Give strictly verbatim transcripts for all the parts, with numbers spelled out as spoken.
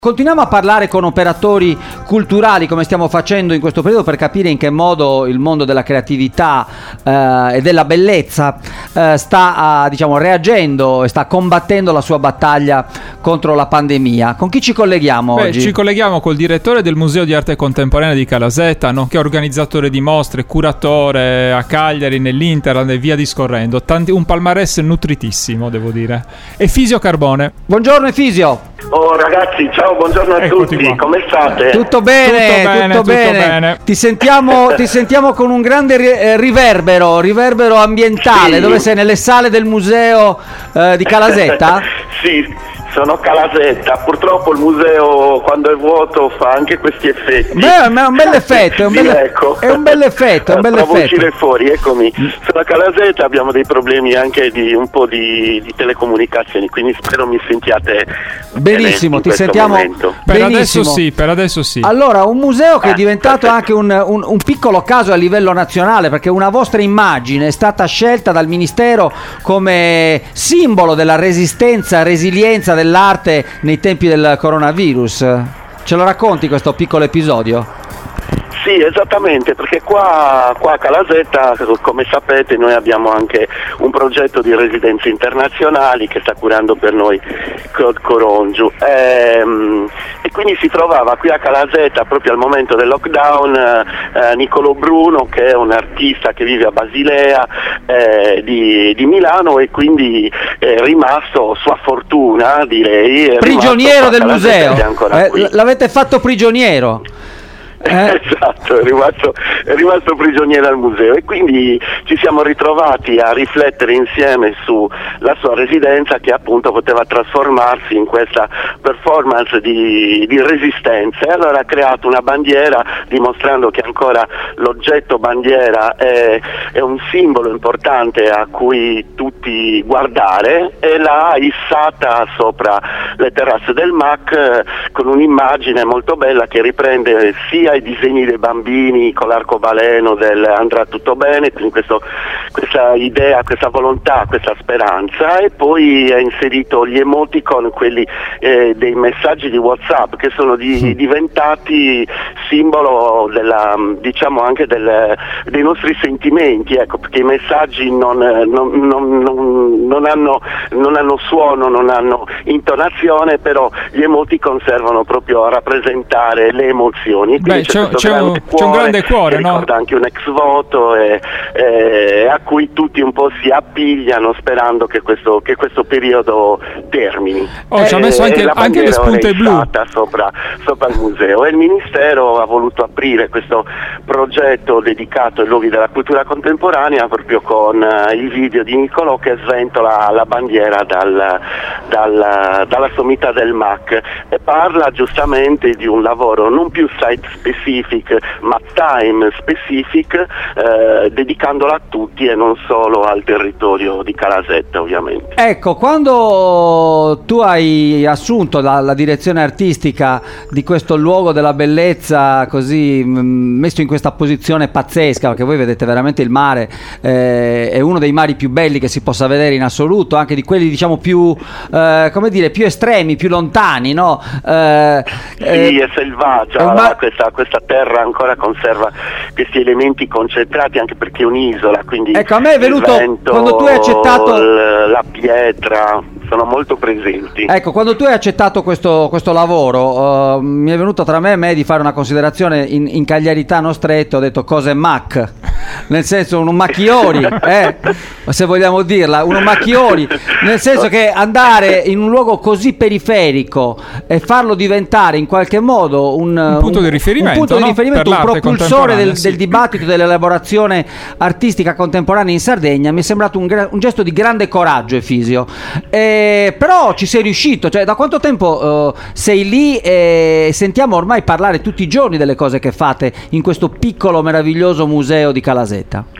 Continuiamo a parlare con operatori culturali come stiamo facendo in questo periodo per capire in che modo il mondo della creatività eh, e della bellezza eh, sta eh, diciamo reagendo e sta combattendo la sua battaglia contro la pandemia. Con chi ci colleghiamo Beh, oggi? Ci colleghiamo col direttore del Museo di Arte Contemporanea di Calasetta, nonché organizzatore di mostre, curatore a Cagliari, nell'Interland e via discorrendo. Tanti, un palmarès nutritissimo, devo dire. Efisio Carbone. Buongiorno Efisio. Oh ragazzi, ciao, buongiorno a Eccoti tutti, qua. come state? Tutto bene, Tutto bene, tutto tutto bene. bene. Ti sentiamo, ti sentiamo con un grande ri- eh, riverbero, riverbero ambientale. Sì. Dove sei? Nelle sale del museo eh, di Calasetta? Sì, sono a Calasetta, purtroppo il museo quando è vuoto fa anche questi effetti. Beh, è un bel effetto, è un Sì, bel, ecco. è un bel effetto, è un bel Provo a effetto. uscire fuori, eccomi. Sono a Calasetta, abbiamo dei problemi anche di un po' di, di telecomunicazioni, quindi spero mi sentiate Benissimo, in ti questo sentiamo momento. Per benissimo. adesso sì, per adesso sì. Allora, un museo che è Ah, diventato perfetto. anche un, un- un piccolo caso a livello nazionale, perché una vostra immagine è stata scelta dal Ministero come simbolo della resistenza, resilienza dell'arte nei tempi del coronavirus. Ce lo racconti questo piccolo episodio? Sì, esattamente, perché qua, qua a Calasetta, come sapete, noi abbiamo anche un progetto di residenze internazionali che sta curando per noi Claude Corongiu. Ehm, e quindi si trovava qui a Calasetta, proprio al momento del lockdown, eh, Niccolò Bruno, che è un artista che vive a Basilea eh, di, di Milano, e quindi è rimasto, sua fortuna direi, è Prigioniero rimasto del qua a Calasetta museo. ed è ancora Eh, qui. l- l'avete fatto prigioniero. Eh? Esatto, è rimasto, è rimasto prigioniero al museo, e quindi ci siamo ritrovati a riflettere insieme sulla sua residenza, che appunto poteva trasformarsi in questa performance di, di resistenza, e allora ha creato una bandiera dimostrando che ancora l'oggetto bandiera è, è un simbolo importante a cui tutti guardare, e l'ha issata sopra le terrazze del M A C eh, con un'immagine molto bella che riprende sia i disegni dei bambini con l'arcobaleno del andrà tutto bene, quindi questo, questa idea, questa volontà, questa speranza, e poi ha inserito gli emoticon, quelli eh, dei messaggi di WhatsApp, che sono di, diventati simbolo della, diciamo anche del, dei nostri sentimenti, ecco, perché i messaggi non, non, non, non, non, hanno, non hanno suono, non hanno intonazione, però gli emoticon servono proprio a rappresentare le emozioni. Quindi Beh, c'è, questo c'è un, grande c'è un cuore grande cuore, che no? ricorda anche un ex voto, e, e a cui tutti un po' si appigliano sperando che questo, che questo periodo termini. Oh, ci ha messo E anche- la anche le bandiera ora spunte è blu. issata Sopra, sopra il museo, e il Ministero ha voluto aprire questo progetto dedicato ai luoghi della cultura contemporanea proprio con eh, il video di Niccolò che sventola la bandiera dal, dal, dalla sommità del M A C, e parla giustamente di un lavoro non più site specific ma time specific, eh, dedicandola a tutti e non solo al territorio di Calasetta, ovviamente. Ecco, quando tu hai assunto la, la direzione artistica di questo luogo della bellezza, così mh, messo in questa posizione pazzesca, perché voi vedete veramente il mare, eh, è uno dei mari più belli che si possa vedere in assoluto, anche di quelli diciamo più, eh, come dire, più estremi, più lontani, no? Eh, Sì, eh, è selvaggia, è un ma- questa, questa terra ancora conserva questi elementi concentrati, anche perché è un'isola, quindi Ecco, a me è venuto- il vento, quando tu hai accettato- l- la pietra sono molto presenti. Ecco, quando tu hai accettato questo, questo lavoro, uh, mi è venuto tra me e me di fare una considerazione in, in cagliaritano stretto, ho detto cosa è M A C? Nel senso un macchiori, eh? Se vogliamo dirla, un macchiori, nel senso che andare in un luogo così periferico e farlo diventare in qualche modo un, Un punto di riferimento, un, punto di no? riferimento, Per un l'arte propulsore del, contemporanea, sì. del dibattito, dell'elaborazione artistica contemporanea in Sardegna, mi è sembrato un, gra- un gesto di grande coraggio, Efisio. Eh, però ci sei riuscito, cioè da quanto tempo eh, sei lì e sentiamo ormai parlare tutti i giorni delle cose che fate in questo piccolo meraviglioso museo di Calasetta?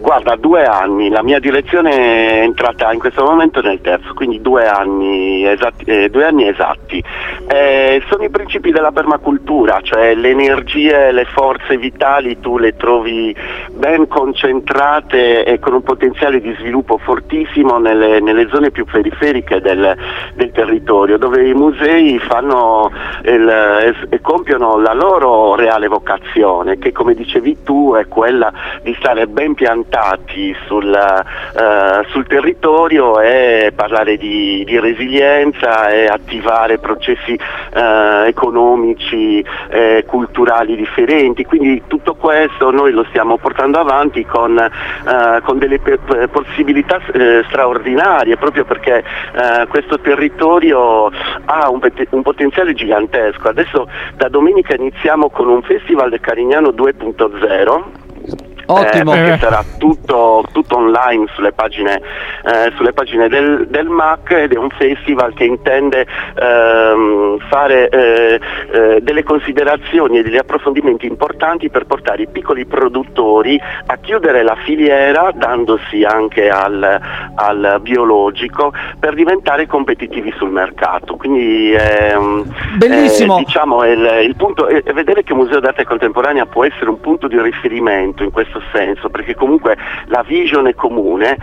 Guarda, due anni, la mia direzione è entrata in questo momento nel terzo, quindi due anni esatti. Eh, due anni esatti. Eh, sono i principi della permacultura, cioè le energie, le forze vitali tu le trovi ben concentrate e con un potenziale di sviluppo fortissimo nelle, nelle zone più periferiche del, del territorio, dove i musei fanno il, e compiono la loro reale vocazione, che come dicevi tu è quella di stare ben piantati sul, uh, sul territorio e parlare di, di resilienza e attivare processi uh, economici e culturali differenti. Quindi tutto questo noi lo stiamo portando avanti con, uh, con delle per- possibilità uh, straordinarie, proprio perché uh, questo territorio ha un, pet- un potenziale gigantesco. Adesso da domenica iniziamo con un Festival del Carignano due punto zero. Ottimo. Eh, che sarà tutto, tutto online sulle pagine, eh, sulle pagine del, del M A C, ed è un festival che intende ehm, fare eh, eh, delle considerazioni e degli approfondimenti importanti per portare i piccoli produttori a chiudere la filiera, dandosi anche al, al biologico, per diventare competitivi sul mercato. Quindi ehm, bellissimo. Eh, diciamo il, il punto è vedere che il Museo d'Arte Contemporanea può essere un punto di riferimento in questo senso, perché comunque la visione comune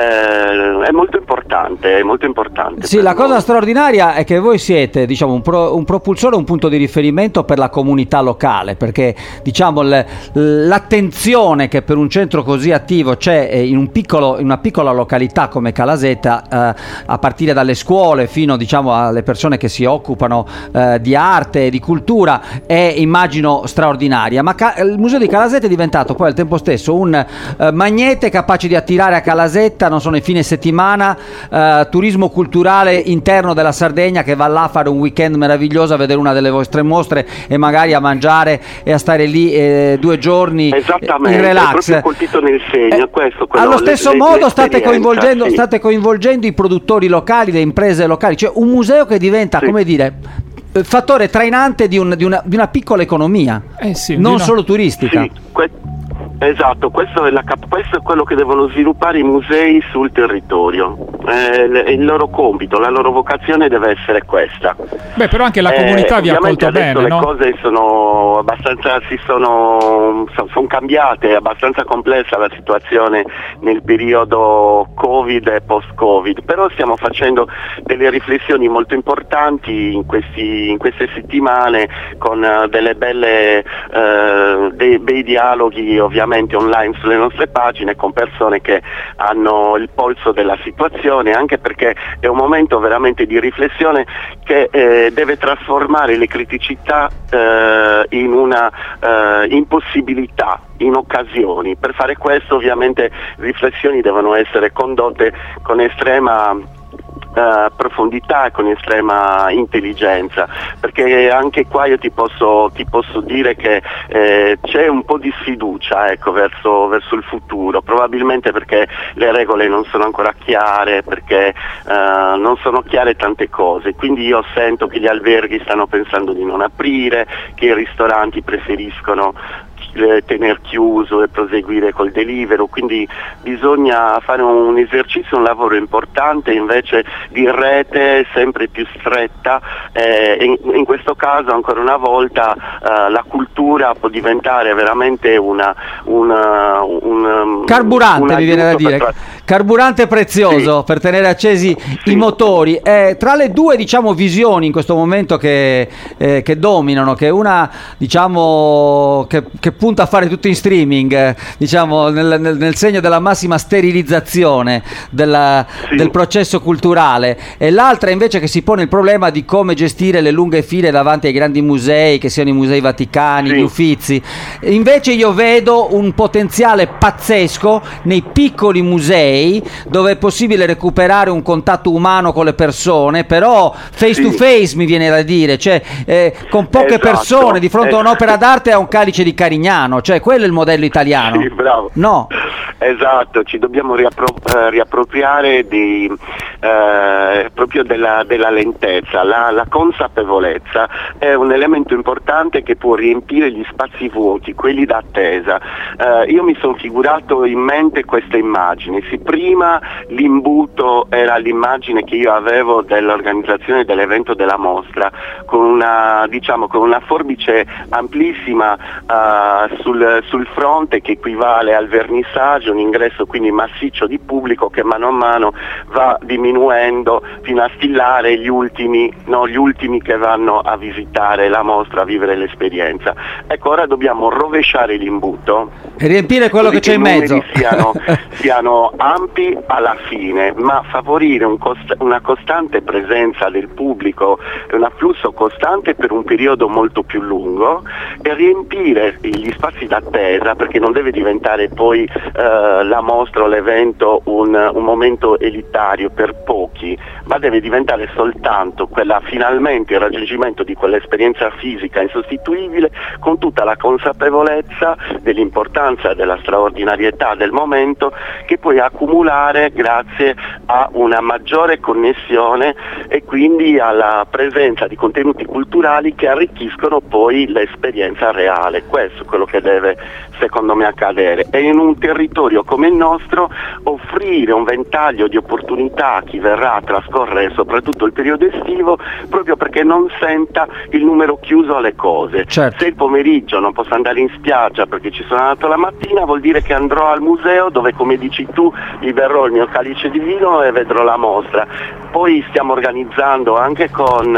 eh, è molto importante, è molto importante. Sì, la noi. Cosa straordinaria è che voi siete, diciamo, un, pro, un propulsore, un punto di riferimento per la comunità locale, perché diciamo l, l'attenzione che per un centro così attivo c'è in, un piccolo, in una piccola località come Calasetta, eh, a partire dalle scuole fino, diciamo, alle persone che si occupano eh, di arte e di cultura, è, immagino, straordinaria. Ma ca- il Museo di Calasetta è diventato poi al tempo stesso un uh, magnete capace di attirare a Calasetta, non so, nei fine settimana, uh, turismo culturale interno della Sardegna, che va là a fare un weekend meraviglioso, a vedere una delle vostre mostre e magari a mangiare e a stare lì eh, due giorni in relax. È colpito nel segno, eh, questo, quello, allo stesso le, modo state coinvolgendo, sì. state coinvolgendo i produttori locali, le imprese locali, cioè un museo che diventa, sì, come dire, fattore trainante di, un, di, una, di una piccola economia, eh sì, non una... solo turistica. Sì, que- Esatto, questo è, la, questo è quello che devono sviluppare i musei sul territorio, eh, l- il loro compito, la loro vocazione deve essere questa. Beh, però anche la comunità eh, vi ha accolto bene, le no? cose sono abbastanza, si sono, sono cambiate, è abbastanza complessa la situazione nel periodo Covid e post-Covid, però stiamo facendo delle riflessioni molto importanti in, questi, in queste settimane, con uh, delle belle, uh, dei bei dialoghi ovviamente online sulle nostre pagine con persone che hanno il polso della situazione, anche perché è un momento veramente di riflessione che eh, deve trasformare le criticità eh, in una eh, impossibilità, in occasioni. Per fare questo ovviamente riflessioni devono essere condotte con estrema Uh, profondità e con estrema intelligenza, perché anche qua io ti posso, ti posso dire che eh, c'è un po' di sfiducia, ecco, verso, verso il futuro, probabilmente perché le regole non sono ancora chiare, perché uh, non sono chiare tante cose, quindi io sento che gli alberghi stanno pensando di non aprire, che i ristoranti preferiscono tener chiuso e proseguire col delivero, quindi bisogna fare un esercizio, un lavoro importante invece di rete sempre più stretta, eh, in, in questo caso ancora una volta eh, la cultura può diventare veramente una, una, un carburante, mi viene da dire tra... carburante prezioso, sì, per tenere accesi, sì, i motori. Eh, tra le due, diciamo, visioni in questo momento che, eh, che dominano, che una, diciamo, che, che punta a fare tutto in streaming, eh, diciamo nel, nel, nel segno della massima sterilizzazione della, sì, del processo culturale, e l'altra invece che si pone il problema di come gestire le lunghe file davanti ai grandi musei, che siano i musei vaticani, sì, gli Uffizi. Invece io vedo un potenziale pazzesco nei piccoli musei, dove è possibile recuperare un contatto umano con le persone, però face, sì, to face, mi viene da dire, cioè eh, con poche, esatto, persone di fronte, esatto, a un'opera d'arte e a un calice di Carignano, cioè quello è il modello italiano. Sì, bravo. No. Esatto, ci dobbiamo riappro- eh, riappropriare di, eh, proprio della, della lentezza. La, la consapevolezza è un elemento importante che può riempire gli spazi vuoti, quelli d'attesa. Eh, io mi sono figurato in mente queste immagini. Sì, prima l'imbuto era l'immagine che io avevo dell'organizzazione dell'evento della mostra, con una, diciamo, con una forbice amplissima uh, sul, sul fronte, che equivale al vernissaggio, un ingresso quindi massiccio di pubblico che mano a mano va diminuendo fino a stillare gli ultimi, no, gli ultimi che vanno a visitare la mostra, a vivere l'esperienza. Ecco, ora dobbiamo rovesciare l'imbuto e riempire quello che c'è in mezzo. I numeri siano, siano ampi alla fine, ma favorire un cost- una costante presenza del pubblico, un afflusso costante per un periodo molto più lungo, e riempire gli spazi d'attesa, perché non deve diventare poi eh, la mostra o l'evento un, un momento elitario per pochi, ma deve diventare soltanto quella, finalmente il raggiungimento di quell'esperienza fisica insostituibile, con tutta la consapevolezza dell'importanza e della straordinarietà del momento, che puoi accumulare grazie a una maggiore connessione e quindi alla presenza di contenuti culturali che arricchiscono poi l'esperienza reale. Questo è quello che deve, secondo me, accadere, e in un territorio come il nostro offrire un ventaglio di opportunità a chi verrà a trascorrere soprattutto il periodo estivo, proprio perché non senta il numero chiuso alle cose. Certo. Se il pomeriggio non posso andare in spiaggia perché ci sono andato la mattina, vuol dire che andrò al museo, dove, come dici tu, mi berrò il mio calice di vino e vedrò la mostra. Poi stiamo organizzando anche con,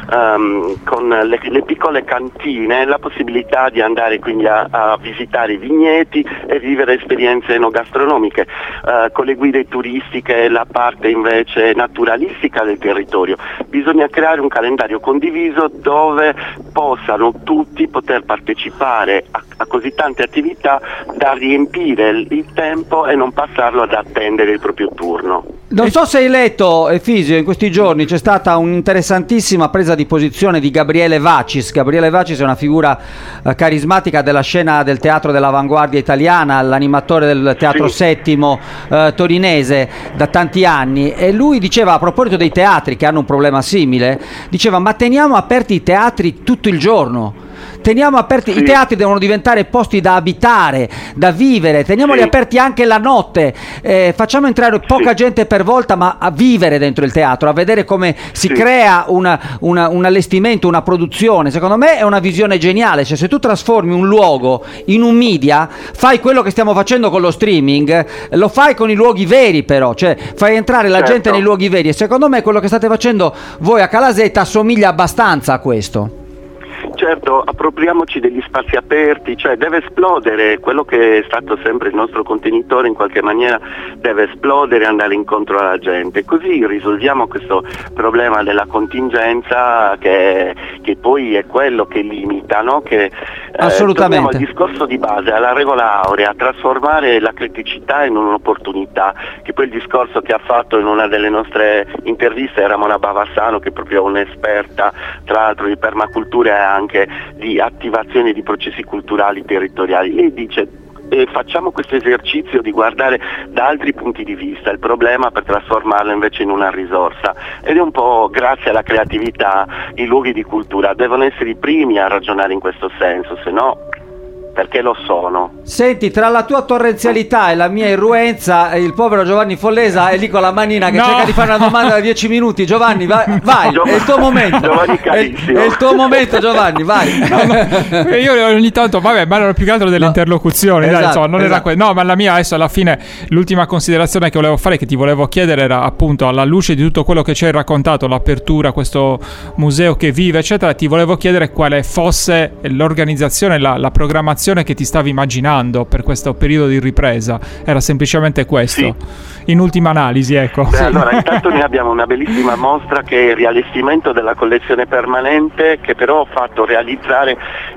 um, con le, le piccole cantine la possibilità di andare quindi a, a visitare i vigneti e vivere esperienze enogastronomiche, uh, con le guide turistiche e la parte invece naturalistica del territorio. Bisogna creare un calendario condiviso dove possano tutti poter partecipare a, a così tante attività da riempire il, il tempo e non passarlo ad attendere il proprio turno. Non so se hai letto, Efisio, in questi giorni c'è stata un'interessantissima presa di posizione di Gabriele Vacis. Gabriele Vacis è una figura eh, carismatica della scena del teatro dell'avanguardia italiana, l'animatore del Teatro Sì. Settimo eh, torinese da tanti anni, e lui diceva, a proposito dei teatri che hanno un problema simile, diceva: ma teniamo aperti i teatri tutto il giorno. Teniamo aperti, sì. I teatri devono diventare posti da abitare, da vivere, teniamoli sì. aperti anche la notte, eh, facciamo entrare poca sì. gente per volta, ma a vivere dentro il teatro, a vedere come si sì. crea una, una, un allestimento, una produzione. Secondo me è una visione geniale, cioè se tu trasformi un luogo in un media, fai quello che stiamo facendo con lo streaming, lo fai con i luoghi veri, però, cioè fai entrare la certo. gente nei luoghi veri, e secondo me quello che state facendo voi a Calasetta assomiglia abbastanza a questo. Certo, appropriamoci degli spazi aperti, cioè deve esplodere quello che è stato sempre il nostro contenitore, in qualche maniera deve esplodere e andare incontro alla gente, così risolviamo questo problema della contingenza che, che poi è quello che limita, no? Che, assolutamente. Eh, il discorso di base, alla regola aurea, trasformare la criticità in un'opportunità, che poi il discorso che ha fatto in una delle nostre interviste era Ramona Bavassano, che è proprio un'esperta tra l'altro di permacultura e anche di attivazione di processi culturali territoriali. Lei dice: e facciamo questo esercizio di guardare da altri punti di vista il problema per trasformarlo invece in una risorsa, ed è un po' grazie alla creatività i luoghi di cultura devono essere i primi a ragionare in questo senso, se no perché lo sono. Senti, tra la tua torrenzialità e la mia irruenza, il povero Giovanni Follesa è lì con la manina che no. cerca di fare una domanda da dieci minuti. Giovanni, vai, vai Giov- è il tuo momento. Giovanni è, è il tuo momento, Giovanni, vai. No, no, io ogni tanto, vabbè, ma erano più che altro delle no. interlocuzioni, esatto, dai, insomma, non esatto. era que- no, ma la mia adesso alla fine, l'ultima considerazione che volevo fare, che ti volevo chiedere, era appunto, alla luce di tutto quello che ci hai raccontato, l'apertura, questo museo che vive, eccetera, ti volevo chiedere quale fosse l'organizzazione, la, la programmazione che ti stavi immaginando per questo periodo di ripresa. Era semplicemente questo, sì. in ultima analisi, ecco. Beh, sì. Allora, intanto noi abbiamo una bellissima mostra che è il riallestimento della collezione permanente, che però ho fatto realizzare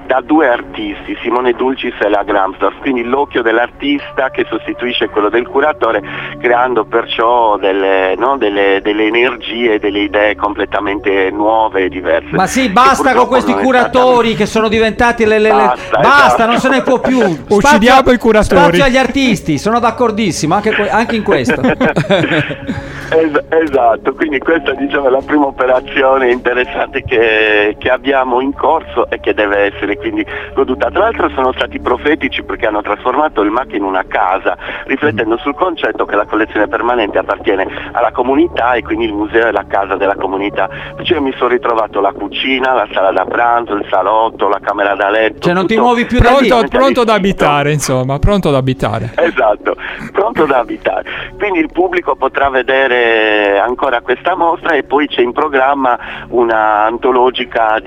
da due artisti, Simone Dulcis e la Gramsdorff, quindi l'occhio dell'artista che sostituisce quello del curatore, creando perciò delle, no, delle, delle energie, delle idee completamente nuove e diverse. Ma sì, basta con questi curatori stata... che sono diventati le... le, le... Basta, basta esatto. Non se ne può più. Uccidiamo spazio, i curatori. Spazio agli artisti, sono d'accordissimo, anche, anche in questo. Es- esatto, quindi questa diciamo è la prima operazione interessante che, che abbiamo in corso e che deve essere quindi goduta. Tra l'altro sono stati profetici perché hanno trasformato il M A C in una casa, riflettendo sul concetto che la collezione permanente appartiene alla comunità e quindi il museo è la casa della comunità. Cioè io mi sono ritrovato la cucina, la sala da pranzo, il salotto, la camera da letto. Cioè non tutto, ti muovi più pronto, da lì. Pronto da abitare, insomma, pronto da abitare. Esatto, pronto da abitare. Quindi il pubblico potrà vedere ancora questa mostra e poi c'è in programma una antologica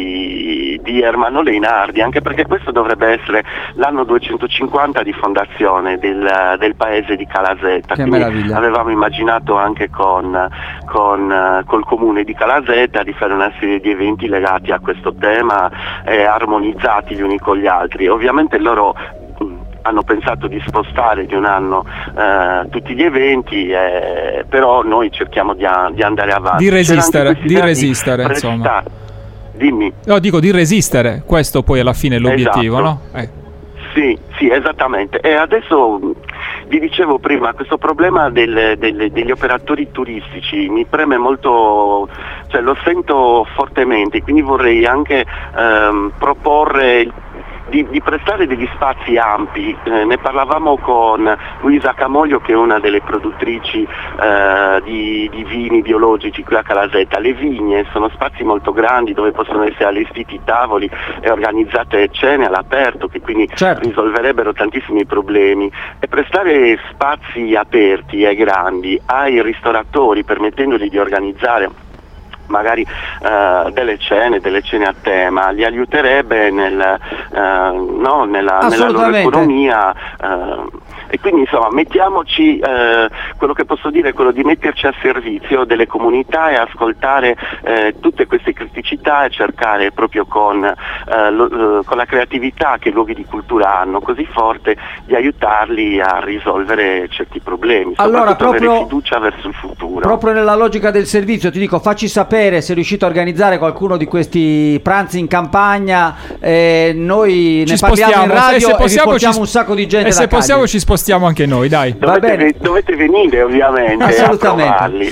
di, di Ermanno Leinardi, anche perché questo dovrebbe essere l'anno duecentocinquanta di fondazione del, del paese di Calasetta. Che quindi meraviglia. Avevamo immaginato anche con, con col comune di Calasetta di fare una serie di eventi legati a questo tema, eh, armonizzati gli uni con gli altri. Ovviamente loro hanno pensato di spostare di un anno eh, tutti gli eventi, eh, però noi cerchiamo di, a, di andare avanti. Di resistere, di resistere, insomma. Dimmi. No, dico di resistere, questo poi alla fine è l'obiettivo, esatto. no? Eh. Sì, sì, esattamente. E adesso vi dicevo prima, questo problema del, del, degli operatori turistici mi preme molto, cioè lo sento fortemente, quindi vorrei anche ehm, proporre Di, di prestare degli spazi ampi. Eh, ne parlavamo con Luisa Camoglio, che è una delle produttrici eh, di, di vini biologici qui a Calasetta. Le vigne sono spazi molto grandi dove possono essere allestiti tavoli e organizzate cene all'aperto, che quindi certo. risolverebbero tantissimi problemi, e prestare spazi aperti e grandi ai ristoratori, permettendogli di organizzare magari uh, delle cene, delle cene a tema, li aiuterebbe nel, uh, no, nella, nella loro economia. Uh, e quindi insomma mettiamoci, eh, quello che posso dire è quello di metterci a servizio delle comunità e ascoltare eh, tutte queste criticità e cercare proprio con, eh, lo, con la creatività che i luoghi di cultura hanno così forte di aiutarli a risolvere certi problemi, allora, proprio, avere fiducia verso il futuro. Proprio nella logica del servizio ti dico, facci sapere se è riuscito a organizzare qualcuno di questi pranzi in campagna, eh, noi ci ne parliamo spostiamo. in radio e, se possiamo, e vi portiamo ci, un sacco di gente e da se possiamo Cagliari. ci spostiamo anche noi, dai. Dovete, Va bene. dovete venire ovviamente assolutamente. a trovarli.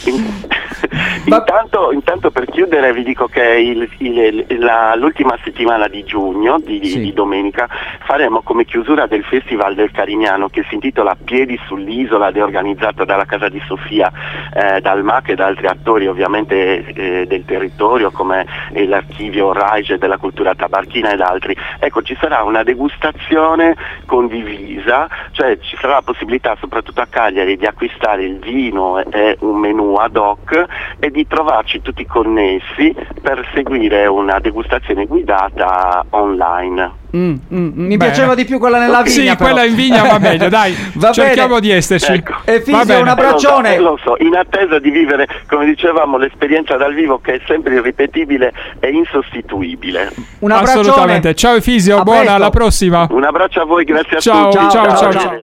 Intanto, intanto per chiudere vi dico che il, il, la, l'ultima settimana di giugno, di, sì. di domenica, faremo come chiusura del Festival del Carignano, che si intitola Piedi sull'isola ed è organizzato dalla Casa di Sofia, eh, dal M A C e da altri attori ovviamente eh, del territorio come l'archivio Raige della cultura tabarchina ed altri. Ecco, ci sarà una degustazione condivisa, cioè ci sarà la possibilità soprattutto a Cagliari di acquistare il vino e un menù ad hoc e di trovarci tutti connessi per seguire una degustazione guidata online. Mm, mm, mi Bene. piaceva di più quella nella vigna. Sì, però. quella in vigna va meglio, dai. Va cerchiamo bene. di esserci. Ecco. E Fisio, un abbraccione. Eh, lo, so, lo so, in attesa di vivere, come dicevamo, l'esperienza dal vivo che è sempre irripetibile e insostituibile. Un abbraccione. Assolutamente. Ciao Fisio, A buona, presto. alla prossima. Un abbraccio a voi, grazie a Ciao, tutti. ciao, ciao, ciao. ciao.